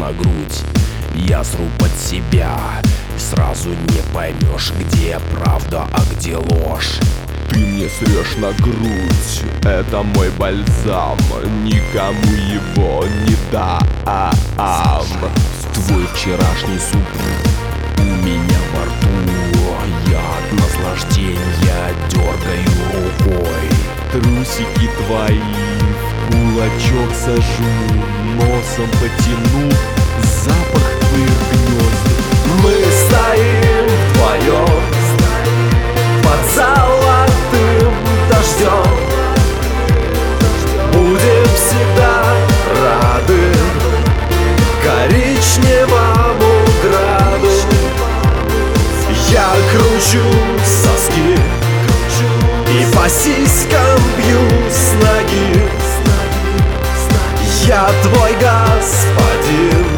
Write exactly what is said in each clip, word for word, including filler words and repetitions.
на грудь. Я сру под себя, и сразу не поймешь, где правда, а где ложь. Ты мне срешь на грудь, это мой бальзам, никому его не дам. Твой вчерашний суп у меня во рту, я от наслаждения дергаю рукой. Трусики твои в кулачок сажу, носом потяну запах твоих гнезд. Мы стоим вдвоем под золотым дождем, будем всегда рады коричневому граду. Я кручу соски и по сиськам бью с ноги. Я твой господин,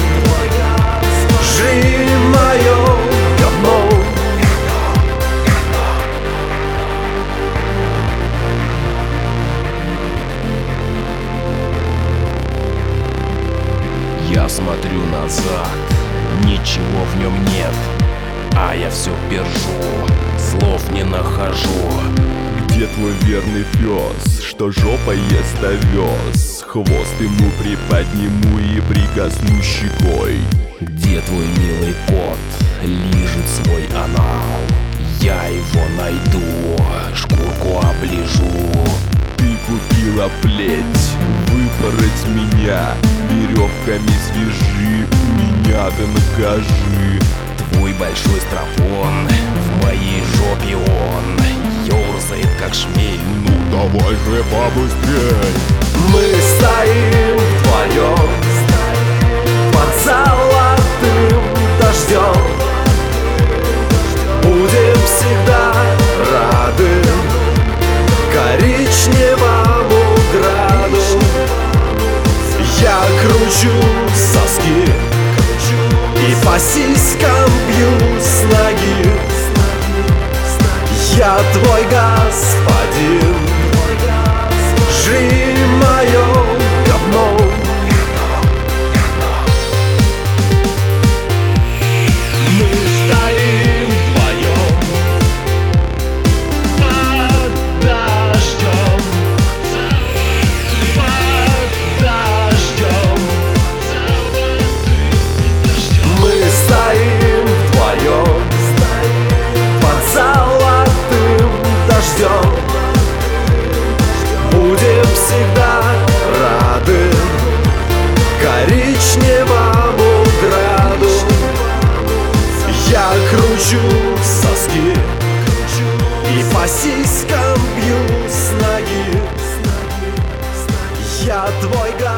жри мое говно. Я смотрю назад, ничего в нем нет, а я все пержу, слов не нахожу. Где твой верный пес, что жопой ест овес? Хвост ему приподниму и прикосну щекой. Где твой милый кот лижет свой анал? Я его найду, шкурку оближу. Ты купила плеть, выпороть меня, веревками свяжи меня, да накажи. Твой большой стропон, в моей жопе он ёрзает как шмель. Ну давай же побыстрей. Мы стоим вдвоем под золотым дождем, будем всегда рады коричневому граду. Я кручу соски и по сиськам бью с ноги. Я твой господин, жри мое говно. Мы стоим вдвоем под дождем, под дождем. Мы стоим вдвоем под золотым дождем, будем всегда рады коричневому граду. Я кручу соски и по сиськам бью с ноги. Я твой гад.